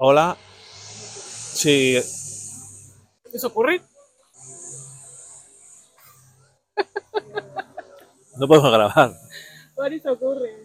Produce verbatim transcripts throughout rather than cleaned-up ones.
Hola. Sí. ¿Eso ocurre? No podemos grabar. Por eso ocurre.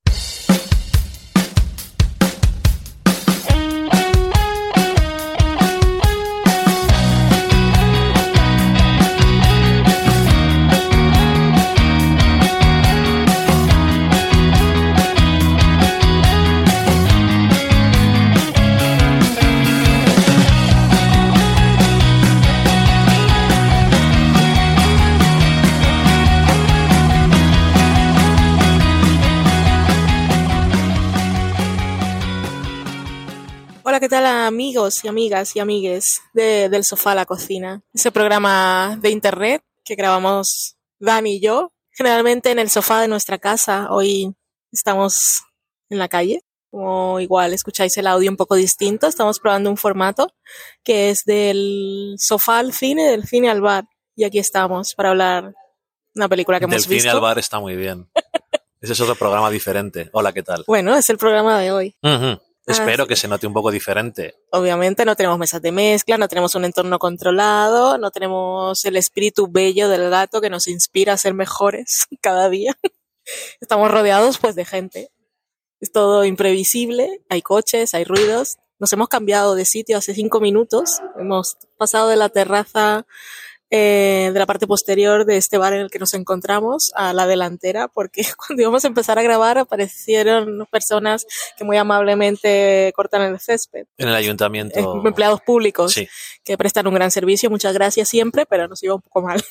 Hola, ¿qué tal amigos y amigas y amigues de, del sofá a la cocina? Ese programa de internet que grabamos Dani y yo, generalmente en el sofá de nuestra casa. Hoy estamos en la calle, como igual escucháis el audio un poco distinto. Estamos probando un formato que es del sofá al cine, del cine al bar. Y aquí estamos para hablar de una película que Del hemos cine visto. al bar está muy bien. Ese es otro programa diferente. Hola, ¿qué tal? Bueno, es el programa de hoy. Uh-huh. Espero Ah, sí. que se note un poco diferente. Obviamente no tenemos mesas de mezcla, no tenemos un entorno controlado, no tenemos el espíritu bello del gato que nos inspira a ser mejores cada día. Estamos rodeados pues de gente. Es todo imprevisible, hay coches, hay ruidos. Nos hemos cambiado de sitio hace cinco minutos. Hemos pasado de la terraza eh, de la parte posterior de este bar en el que nos encontramos a la delantera, porque cuando íbamos a empezar a grabar aparecieron personas que muy amablemente cortan el césped. En el ayuntamiento. Empleados públicos Sí. que prestan un gran servicio. Muchas gracias siempre, pero nos iba un poco mal.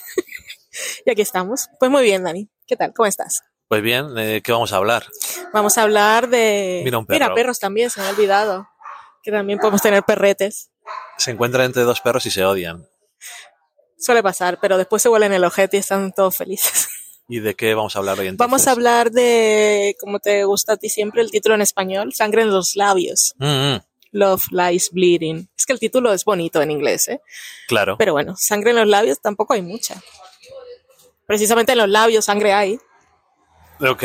Y aquí estamos. Pues muy bien, Dani. ¿Qué tal? ¿Cómo estás? Pues bien, ¿de qué vamos a hablar? Vamos a hablar de... Mira un perro. Mira, perros también, se me ha olvidado. Que también podemos tener perretes. Se encuentran entre dos perros y se odian. Suele pasar, pero después se huelen el ojete y están todos felices. ¿Y de qué vamos a hablar hoy entonces? Vamos a hablar de, como te gusta a ti siempre, el título en español, Sangre en los labios. Mm-hmm. Love Lies Bleeding. Es que el título es bonito en inglés, ¿eh? Claro. Pero bueno, sangre en los labios tampoco hay mucha. Precisamente en los labios sangre hay. Ok.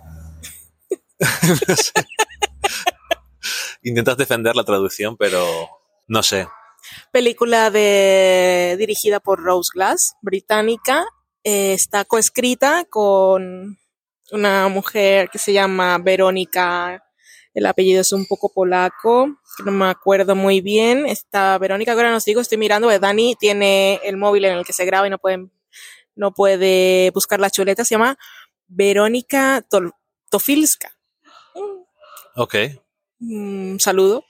No sé. Intentas defender la traducción, pero no sé. Película de, dirigida por Rose Glass, británica. Eh, está coescrita con una mujer que se llama Verónica. El apellido es un poco polaco, que no me acuerdo muy bien. Esta Verónica, ahora nos digo, estoy mirando, que Dani tiene el móvil en el que se graba y no puede, no puede buscar la chuleta. Se llama Verónica Tol- Tofilska. Ok. Un saludo.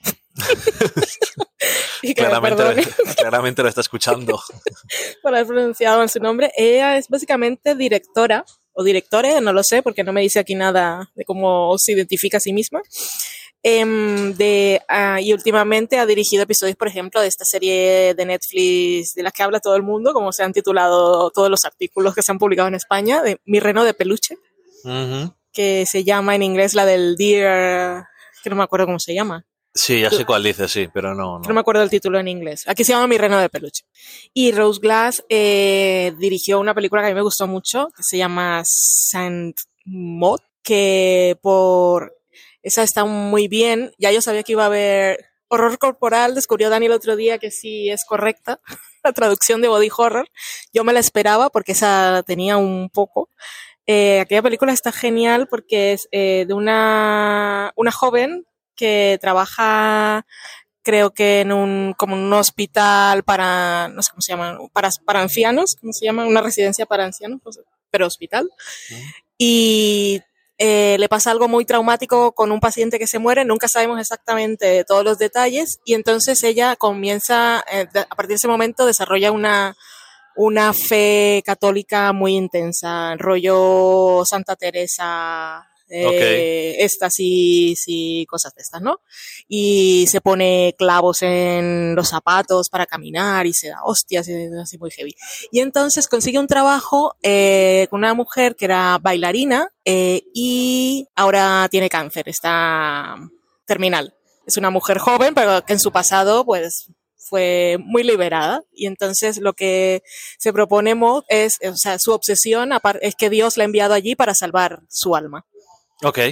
Y que Claramente, me claramente lo está escuchando. por haber pronunciado mal su nombre. Ella es básicamente directora, o directore, no lo sé, porque no me dice aquí nada de cómo se identifica a sí misma. Eh, de, uh, y últimamente ha dirigido episodios, por ejemplo, de esta serie de Netflix de la que habla todo el mundo, como se han titulado todos los artículos que se han publicado en España, de Mi reno de peluche, Uh-huh. que se llama en inglés la del Dear, que no me acuerdo cómo se llama. Sí, ya sé cuál dice, sí, pero no, no. No me acuerdo del título en inglés. Aquí se llama Mi reno de peluche. Y Rose Glass eh, dirigió una película que a mí me gustó mucho, que se llama Saint Maud, que por... Esa está muy bien. Ya yo sabía que iba a haber horror corporal. Descubrió Dani el otro día que sí es correcta la traducción de body horror. Yo me la esperaba porque esa tenía un poco. Eh, aquella película está genial porque es eh, de una, una joven que trabaja, creo que en un, como un hospital para, no sé cómo se llama, para, para ancianos, ¿cómo se llama? Una residencia para ancianos, pero hospital. Uh-huh. Y eh, le pasa algo muy traumático con un paciente que se muere, nunca sabemos exactamente todos los detalles, y entonces ella comienza, eh, a partir de ese momento desarrolla una, una fe católica muy intensa, rollo Santa Teresa, eh, okay. éxtasis y cosas de estas, ¿no? Y se pone clavos en los zapatos para caminar y se da hostias y es así muy heavy. Y entonces consigue un trabajo eh, con una mujer que era bailarina eh, y ahora tiene cáncer, está terminal. Es una mujer joven, pero que en su pasado, pues, fue muy liberada, y entonces lo que se propone Maud es, o sea, su obsesión es que Dios la ha enviado allí para salvar su alma. Ok.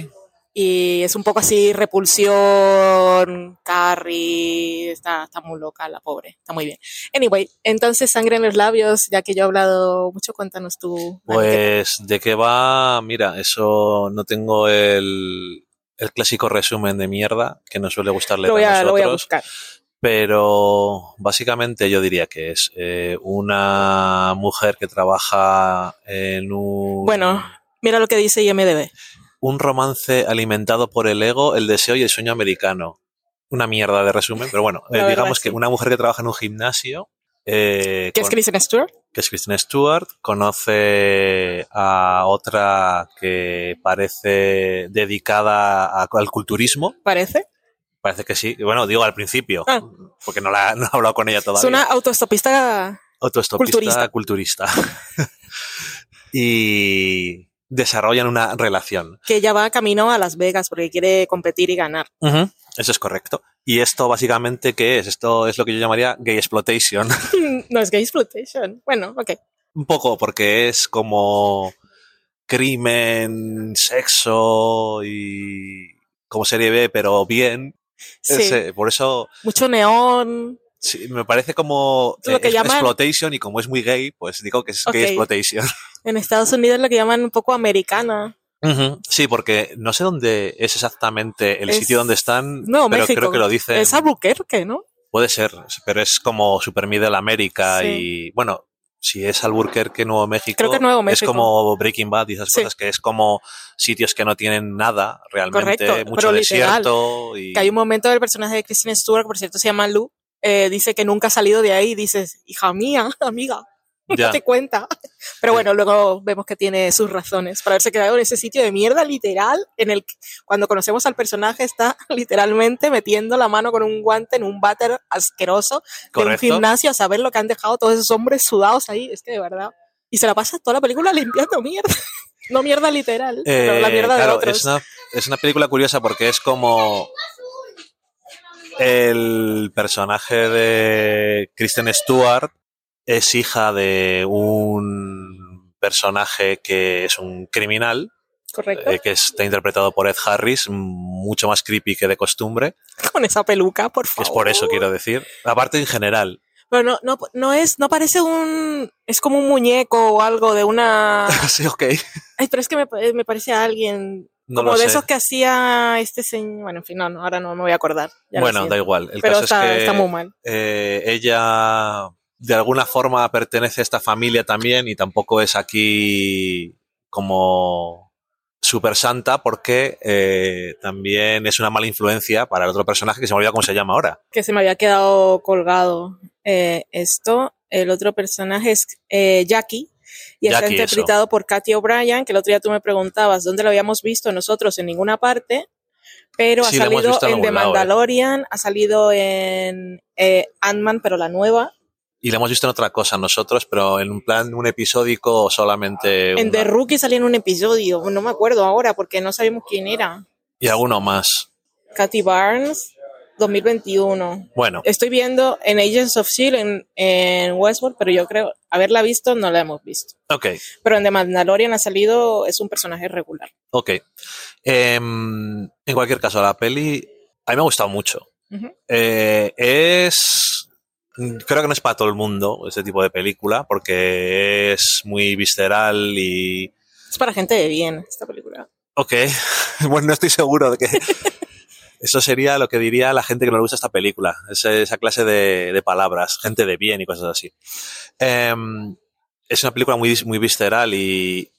Y es un poco así, repulsión, Carrie, está, está muy loca la pobre, está muy bien. Anyway, entonces Sangre en los labios, ya que yo he hablado mucho, cuéntanos tú. Pues, ¿de qué va? Mira, eso no tengo el, el clásico resumen de mierda que nos suele gustarle lo voy a, a nosotros. Lo voy a buscar. Pero básicamente yo diría que es eh, una mujer que trabaja en un... Bueno, mira lo que dice I M D B. Un romance alimentado por el ego, el deseo y el sueño americano. Una mierda de resumen, pero bueno, eh, digamos que sí. Una mujer que trabaja en un gimnasio... Eh, ¿Que con, es Kristen Stewart? Que es Kristen Stewart, conoce a otra que parece dedicada a, al culturismo. ¿Parece? Parece que sí. Bueno, digo al principio, ah. porque no, la, no he hablado con ella todavía. Es una autoestopista, autoestopista culturista. culturista. Y desarrollan una relación. Que ella va camino a Las Vegas porque quiere competir y ganar. Uh-huh. Eso es correcto. Y esto básicamente, ¿qué es? Esto es lo que yo llamaría gay exploitation. No es gay exploitation. Bueno, ok. Un poco, porque es como crimen, sexo y como serie B, pero bien. Sí. Ese, por eso... Mucho neón. Sí, me parece como lo que eh, llaman... exploitation, y como es muy gay, pues digo que es okay. Gay exploitation. En Estados Unidos lo que llaman un poco americana. Uh-huh. Sí, porque no sé dónde es exactamente el es... sitio donde están, no, pero México. Creo que lo dicen. Es Albuquerque, ¿no? Puede ser, pero es como Super Middle America. Sí. Y bueno, si es Albuquerque, Nuevo México, creo que Nuevo México. Es como Breaking Bad y esas sí. cosas, que es como sitios que no tienen nada realmente, correcto, mucho pero desierto. Literal, y... que hay un momento del personaje de Kristen Stewart, por cierto se llama Lou, eh, dice que nunca ha salido de ahí y dices, hija mía, amiga, ya. date cuenta. Pero bueno, luego vemos que tiene sus razones para haberse quedado en ese sitio de mierda literal, en el que cuando conocemos al personaje está literalmente metiendo la mano con un guante en un váter asqueroso Correcto. de un gimnasio a saber lo que han dejado todos esos hombres sudados ahí, es que de verdad. Y se la pasa toda la película limpiando mierda. No mierda literal, eh, pero la mierda claro, de otros. Es una, es una película curiosa porque es como... El personaje de Kristen Stewart es hija de un personaje que es un criminal. Correcto. Eh, que está interpretado por Ed Harris, mucho más creepy que de costumbre. Con esa peluca, por favor. Es por eso, quiero decir. Aparte, en general. Pero no, no, no es, no parece un... Es como un muñeco o algo de una... Sí, ok. Ay, pero es que me, me parece a alguien... No como de sé. Esos que hacía este señor... Bueno, en fin, no, no ahora no me voy a acordar. Ya bueno, da igual. El pero caso está, es que está muy mal. Eh, ella de alguna forma pertenece a esta familia también y tampoco es aquí como super santa porque eh, también es una mala influencia para el otro personaje que se me olvida cómo se llama ahora. Que se me había quedado colgado eh, esto. El otro personaje es eh, Jackie. Y está Jackie, interpretado eso. por Katy O'Brien, que el otro día tú me preguntabas dónde lo habíamos visto nosotros, en ninguna parte, pero sí, ha salido en, en The lado, Mandalorian, eh. ha salido en eh, Ant-Man, pero la nueva. Y la hemos visto en otra cosa nosotros, pero en un plan, un episódico solamente... En una... The Rookie salía en un episodio, no me acuerdo ahora porque no sabemos quién era. Y alguno más. Katy Barnes, dos mil veintiuno. Bueno. Estoy viendo en Agents of S H I E L D en, en Westworld, pero yo creo, haberla visto, no la hemos visto. Ok. Pero en The Mandalorian ha salido, es un personaje regular. Ok. Eh, en cualquier caso, la peli a mí me ha gustado mucho. Uh-huh. Eh, es... Creo que no es para todo el mundo este tipo de película, porque es muy visceral y... Es para gente de bien, esta película. Ok. Bueno, no estoy seguro de que... Eso sería lo que diría la gente que no le gusta esta película. Esa, esa clase de, de palabras. Gente de bien y cosas así. Eh, es una película muy, muy visceral y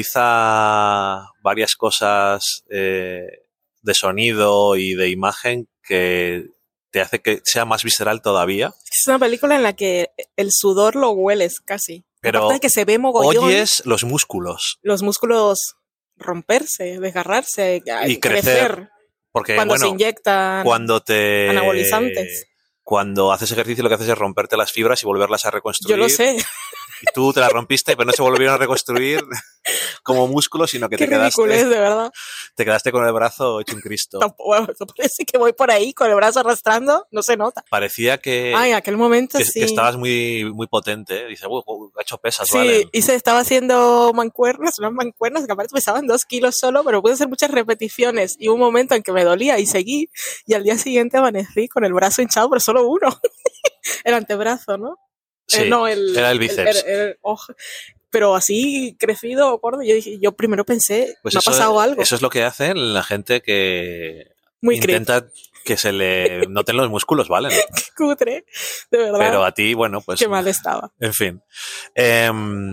utiliza varias cosas eh, de sonido y de imagen que te hace que sea más visceral todavía. Es una película en la que el sudor lo hueles casi. Pero aparte de que se ve mogollón, oyes los músculos. Los músculos romperse, desgarrarse, y crecer. crecer. Porque, cuando bueno, se inyectan cuando te, anabolizantes. Cuando haces ejercicio lo que haces es romperte las fibras y volverlas a reconstruir. Yo lo sé. Y tú te las rompiste, pero no se volvieron a reconstruir. como músculo, sino que Qué te quedaste, ridiculez, de verdad. te quedaste con el brazo hecho un Cristo. Tampoco, no parece que voy por ahí con el brazo arrastrando, no se nota. Parecía que, Ay, en aquel momento que, sí. que estabas muy, muy potente. ¿eh? Dice, uy, uy, ha hecho pesas, Sí, vale. y se estaba haciendo mancuernas, unas mancuernas que aparte pesaban dos kilos solo, pero pude hacer muchas repeticiones. Y hubo un momento en que me dolía y seguí, y al día siguiente amanecí con el brazo hinchado, pero solo uno. El antebrazo, ¿no? Sí, eh, no, el, era el bíceps. el- el- el- oh, pero así crecido, gordo, yo dije, yo primero pensé, Pues me eso, ha pasado algo. eso es lo que hacen la gente que Muy creepy, intenta que se le noten los músculos, ¿vale? qué cutre, de verdad. Pero a ti, bueno, pues... Qué mal estaba. En fin. Eh,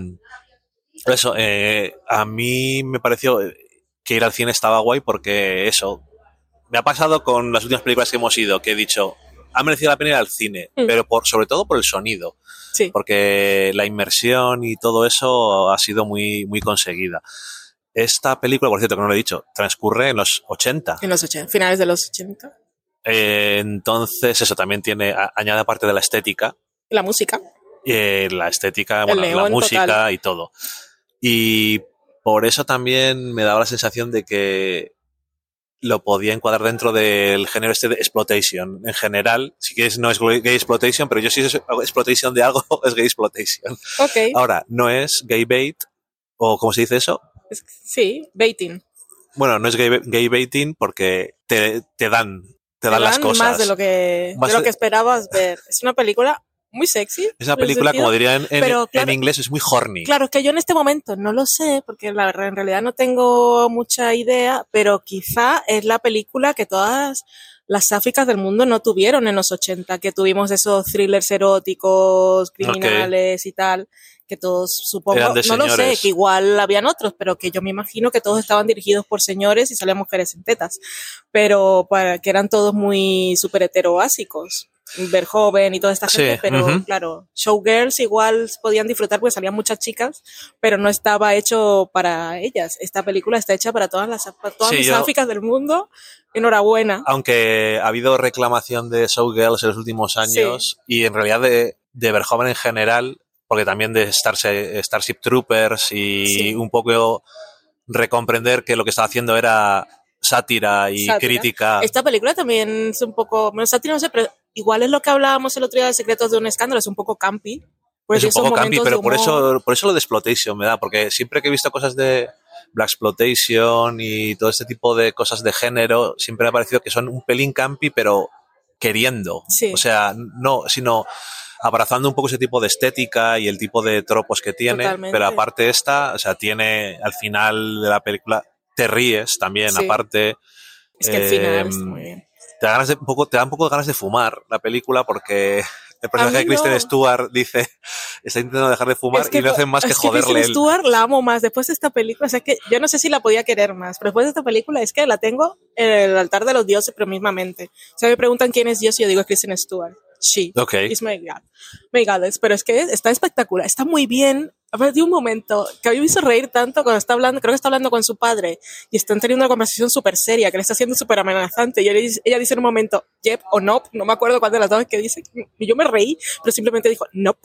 eso, eh, a mí me pareció que ir al cine estaba guay porque eso, me ha pasado con las últimas películas que hemos ido, que he dicho, ha merecido la pena ir al cine, Mm. pero por, sobre todo por el sonido, Sí, porque la inmersión y todo eso ha sido muy, muy conseguida. Esta película, por cierto, que no lo he dicho, transcurre en los ochenta. en los ochenta, finales de los ochenta. Eh, entonces, eso también tiene, a- añade aparte de la estética, La música. eh, la estética, El bueno, la neón música total. y todo. Y por eso también me daba la sensación de que lo podía encuadrar dentro del género este de exploitation. En general, si quieres no es gay exploitation, pero yo sí es exploitation de algo, es gay exploitation. Ok, Ahora, no es gay bait, o ¿cómo se dice eso? es- sí, baiting. Bueno, no es gay, gay baiting porque te, te dan, te dan Te las dan cosas. más de lo que, Más de lo de- que esperabas ver. Es una película muy sexy. Es una en el película, sentido- como dirían en, pero, en claro, inglés, es muy horny. Claro, es que yo en este momento no lo sé, porque la verdad, en realidad no tengo mucha idea, pero quizá es la película que todas las sáficas del mundo no tuvieron en los ochenta, que tuvimos esos thrillers eróticos, criminales y tal, que todos supongo, Eran de no lo sé, señores. que igual habían otros, pero que yo me imagino que todos estaban dirigidos por señores y salían mujeres en tetas, pero para que eran todos muy súper heteroásicos. Verhoeven y toda esta gente, Sí, pero ujú. claro, showgirls igual podían disfrutar porque salían muchas chicas, pero no estaba hecho para ellas. Esta película está hecha para todas las para todas Sí, mis yo- sáficas del mundo. Enhorabuena. Aunque ha habido reclamación de Showgirls en los últimos años y en realidad de, de Verhoeven en general, porque también de Starship, Starship Troopers y Sí. un poco recomprender que lo que estaba haciendo era sátira y Sátira. crítica. Esta película también es un poco, bueno, sátira no sé, pero igual es lo que hablábamos el otro día de Secretos de un Escándalo, es un poco campi. Porque Es un esos poco campi, momentos pero de por humor- eso, por eso lo de exploitation me da, porque siempre que he visto cosas de Black Exploitation y todo este tipo de cosas de género, siempre me ha parecido que son un pelín campi, pero queriendo. Sí. O sea, no, sino abrazando un poco ese tipo de estética y el tipo de tropos que tiene, Totalmente. pero aparte esta, o sea, tiene al final de la película, te ríes también, Sí. aparte. Es que el eh, final está muy bien. Te da, ganas de, un poco, te da un poco de ganas de fumar la película porque el personaje A de mí Kristen no. Stewart dice, está intentando dejar de fumar Es que y no hacen más que es que joderle Kristen él. Stewart la amo más. Después de esta película, o sea, que yo no sé si la podía querer más, pero después de esta película es que la tengo en el altar de los dioses, pero mismamente. O sea, me preguntan quién es Dios y yo digo Kristen Stewart. She Ok. is my God. My goddess. Pero es que está espectacular, está muy bien. A ver, de un momento que a mí me hizo reír tanto cuando está hablando, creo que está hablando con su padre y están teniendo una conversación súper seria, que le está haciendo súper amenazante. Y ella, dice- ella dice en un momento, yep o nope, no me acuerdo cuál de las dos es que dice. Y yo me reí, pero simplemente dijo, nope.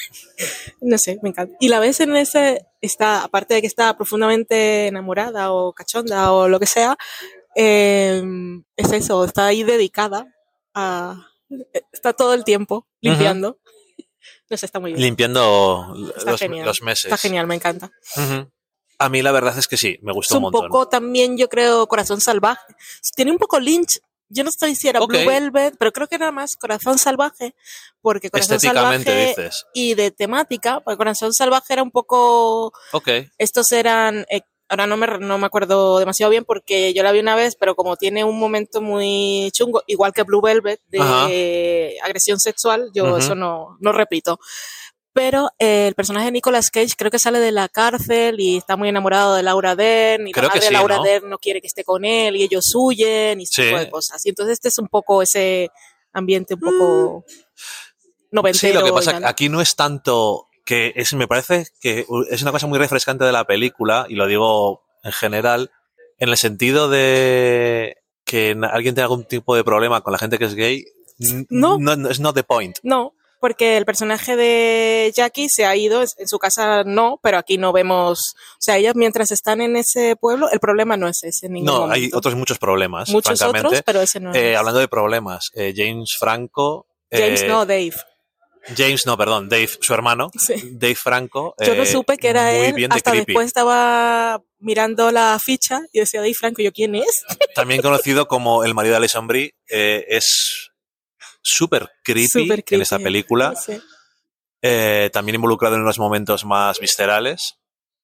No sé, me encanta. Y la ves en ese, está, aparte de que está profundamente enamorada o cachonda o lo que sea, eh, es eso, está ahí dedicada a, está todo el tiempo limpiando. No sé, está muy bien. Limpiando Está los, genial. los meses. Está genial, me encanta. Ujú. A mí la verdad es que sí, me Es gustó un un montón. poco también, yo creo, Corazón Salvaje. Tiene un poco Lynch. Yo no estoy si era Ok. Blue Velvet, pero creo que era más Corazón Salvaje, porque Corazón Estéticamente Salvaje dices. y de temática, porque Corazón Salvaje era un poco, Ok. estos eran, eh, ahora no me, no me acuerdo demasiado bien porque yo la vi una vez, pero como tiene un momento muy chungo, igual que Blue Velvet, de Ajá. agresión sexual, yo Ujú. eso no, no repito. Pero eh, el personaje de Nicolas Cage creo que sale de la cárcel y está muy enamorado de Laura Dern y Creo la que madre de sí, Laura ¿no? Dern no quiere que esté con él y ellos huyen y ese Sí. tipo de cosas. Y entonces este es un poco ese ambiente un poco noventero. Sí, lo que y pasa tal. aquí no es tanto que es, me parece que es una cosa muy refrescante de la película, y lo digo en general, en el sentido de que alguien tenga algún tipo de problema con la gente que es gay, n- No. no, no es not the point. No, porque el personaje de Jackie se ha ido, en su casa no, pero aquí no vemos, o sea, ellas mientras están en ese pueblo, el problema no es ese en ningún No, momento. hay otros muchos problemas, Muchos francamente. otros, pero ese no Eh, es. hablando de problemas, eh, James Franco... James eh, no, Dave. James, no, perdón, Dave, su hermano, Sí. Dave Franco. Yo no eh, supe que era muy él, bien de hasta creepy. después estaba mirando la ficha y decía, Dave Franco, ¿yo quién es? También conocido como el marido de Alison Brie, eh, es súper creepy, Súper creepy en esta película. Sí. Eh, también involucrado en unos momentos más viscerales.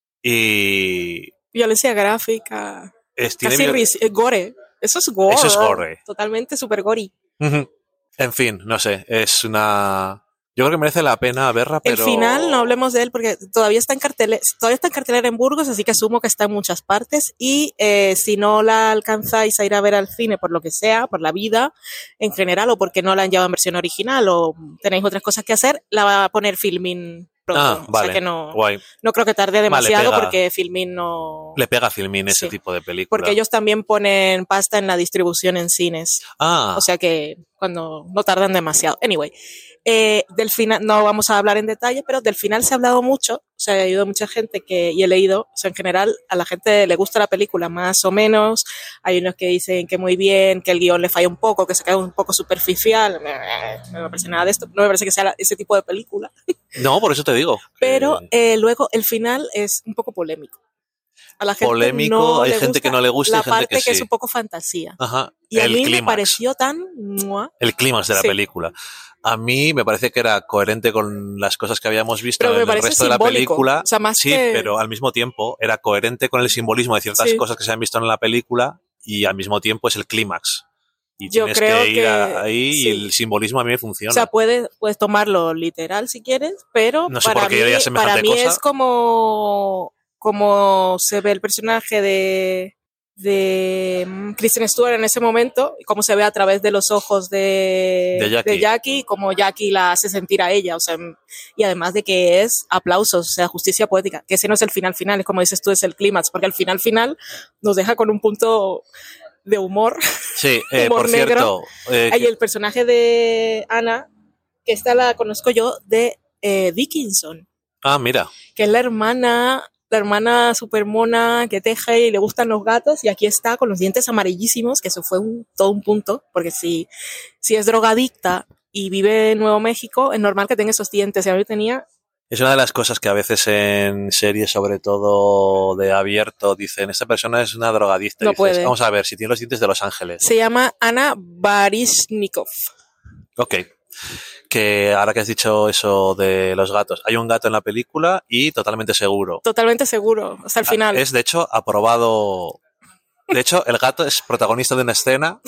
Y Violencia gráfica, es, tiene casi viol- ris- eh, gore. Eso es gore. Eso es gore. Totalmente super gory. Ujú. En fin, no sé, es una... Yo creo que merece la pena verla, pero... El final, no hablemos de él porque todavía está en cartelera, todavía está en cartelera en Burgos, así que asumo que está en muchas partes. Y eh, si no la alcanzáis a ir a ver al cine por lo que sea, por la vida en general, o porque no la han llevado en versión original, o tenéis otras cosas que hacer, la va a poner Filmin pronto. Ah, O vale, sea que no, guay. no creo que tarde demasiado pega. porque Filmin no... Le pega a Filmin ese Sí. tipo de película. Porque ellos también ponen pasta en la distribución en cines. Ah, O sea que cuando no tardan demasiado. Anyway, eh, del final, no vamos a hablar en detalle, pero del final se ha hablado mucho. O sea, he oído mucha gente que, y he leído, o sea, en general a la gente le gusta la película más o menos. Hay unos que dicen que muy bien, que el guión le falla un poco, que se queda un poco superficial. No me parece nada de esto. No me parece que sea ese tipo de película. no, por eso te digo. Pero Eh, eh, luego el final es un poco polémico. A la gente Polémico, no hay le gente que no le gusta y la gente parte que que es sí. un poco fantasía. Ajá, Y a el mí me clímax. pareció tan... ¡mua! El clímax de la Sí. película. A mí me parece que era coherente con las cosas que habíamos visto Pero me en el parece resto de la simbólico. película. O sea, más sí, que- pero al mismo tiempo era coherente con el simbolismo de ciertas Sí. cosas que se han visto en la película y al mismo tiempo es el clímax. Y Yo tienes creo que ir que a- ahí sí. y el simbolismo a mí me funciona. O sea, puedes, puedes tomarlo literal si quieres, pero No sé para por qué mí, diría semejante para mí cosa. es como, como se ve el personaje de, de mm, Kristen Stewart en ese momento, y cómo se ve a través de los ojos de, De Jackie. Jackie, como Jackie la hace sentir a ella. O sea, y además de que es aplausos, o sea, justicia poética, que ese no es el final final, es como dices tú, es el clímax, porque al final final nos deja con un punto de humor. Sí, eh, humor por negro. cierto. eh, Hay el personaje de Ana, que esta la conozco yo, de eh, Dickinson, ah, mira. que es la hermana, la hermana super mona que teje y le gustan los gatos, y aquí está con los dientes amarillísimos, que eso fue un, todo un punto, porque si, si es drogadicta y vive en Nuevo México, es normal que tenga esos dientes, y a mí tenía... Es una de las cosas que a veces en series, sobre todo de abierto, dicen, esta persona es una drogadicta. No Y dices, puede. vamos a ver, si tiene los dientes de Los Ángeles. Se llama Ana Baryshnikov. Ok. Que ahora que has dicho eso de los gatos, hay un gato en la película y totalmente seguro. Totalmente seguro, hasta el final. Es, de hecho, aprobado. De hecho, el gato es protagonista de una escena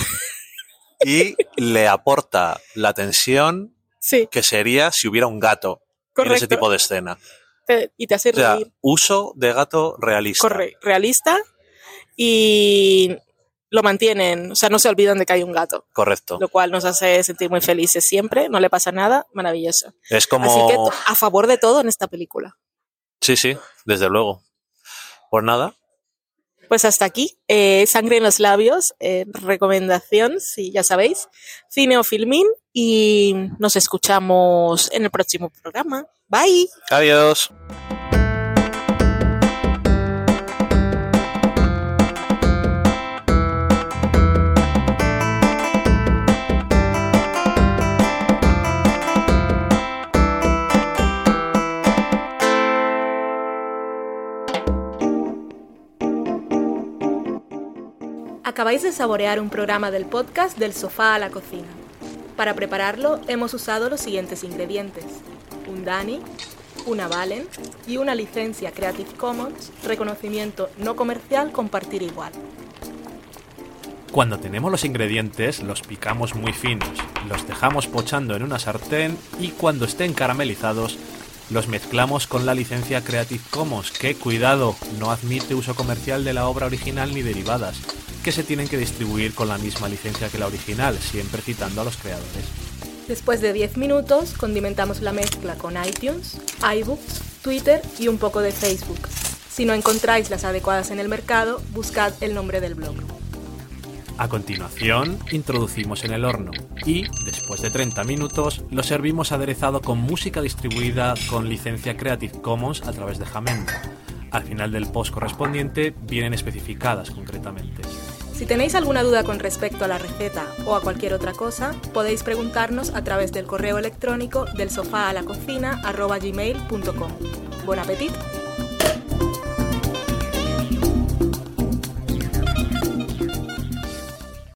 y le aporta la tensión Sí, que sería si hubiera un gato en ese correcto. tipo de escena. Te- y te hace O sea, reír. uso de gato realista. Corre, realista, y lo mantienen, o sea, no se olvidan de que hay un gato, Correcto. lo cual nos hace sentir muy felices siempre, no le pasa nada, maravilloso. Es como... Así que to- a favor de todo en esta película. Sí, sí, desde luego. Pues nada, Pues hasta aquí, eh, Sangre en los labios, eh, recomendación, sí, ya sabéis, Cine o Filmin, y nos escuchamos en el próximo programa. Bye. adiós. Acabáis de saborear un programa del podcast Del sofá a la cocina. Para prepararlo hemos usado los siguientes ingredientes: un Dani, una Valen y una licencia Creative Commons, reconocimiento no comercial, compartir igual. Cuando tenemos los ingredientes, los picamos muy finos, los dejamos pochando en una sartén y cuando estén caramelizados, los mezclamos con la licencia Creative Commons, que, cuidado, no admite uso comercial de la obra original ni derivadas, que se tienen que distribuir con la misma licencia que la original, siempre citando a los creadores. Después de diez minutos, condimentamos la mezcla con iTunes, iBooks, Twitter y un poco de Facebook. Si no encontráis las adecuadas en el mercado, buscad el nombre del blog. A continuación, introducimos en el horno y, después de treinta minutos, lo servimos aderezado con música distribuida con licencia Creative Commons a través de Jamendo. Al final del post correspondiente vienen especificadas concretamente. Si tenéis alguna duda con respecto a la receta o a cualquier otra cosa, podéis preguntarnos a través del correo electrónico del sofá a la cocina arroba gmail punto com. ¡Buen apetito!